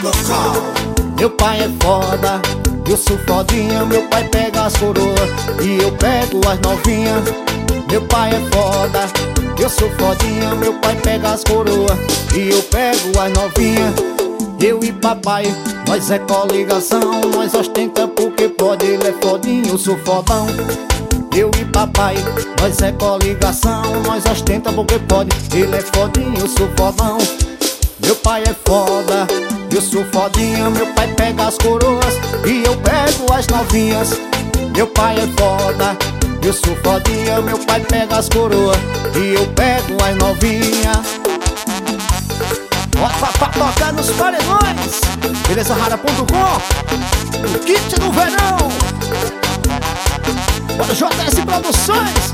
Meu pai é foda, eu sou fodinha. Meu pai pega as coroas e eu pego as novinhas. Meu pai é foda, eu sou fodinha. Meu pai pega as coroas e eu pego as novinhas. Eu e papai, nós é coligação. Nós ostenta porque pode, ele é fodinho, eu sou fodão. Eu e papai, nós é coligação. Nós ostenta porque pode, ele é fodinho, eu sou fodão. Meu pai é foda, eu sou fodinha. Meu pai pega as coroas e eu pego as novinhas. Meu pai é foda, eu sou fodinha. Meu pai pega as coroas e eu pego as novinhas. Bota pra tocar nos paredões, belezarara.com, o kit do verão. Bora JS Produções.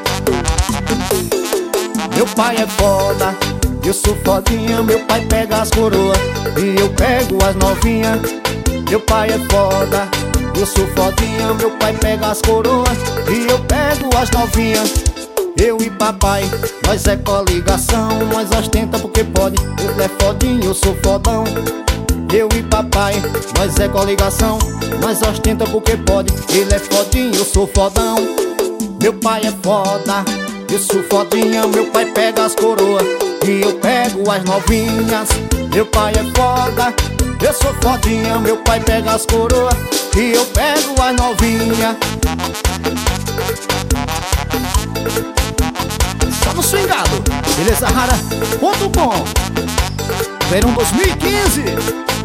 Meu pai é foda, eu sou fodinha. Meu pai pega as coroas e eu pego as novinhas. Meu pai é foda, eu sou fodinha. Meu pai pega as coroas e eu pego as novinhas. Eu e papai, nós é coligação. Nós ostenta porque pode, ele é fodinho, eu sou fodão. Eu e papai, nós é coligação. Nós ostenta porque pode, ele é fodinho, eu sou fodão. Meu pai é foda, eu sou fodinha. Meu pai pega as coroas e eu pego as novinhas. Meu pai é foda, eu sou fodinha. Meu pai pega as coroas e eu pego as novinhas. Só no swingado, belezarara.com, verão 2015.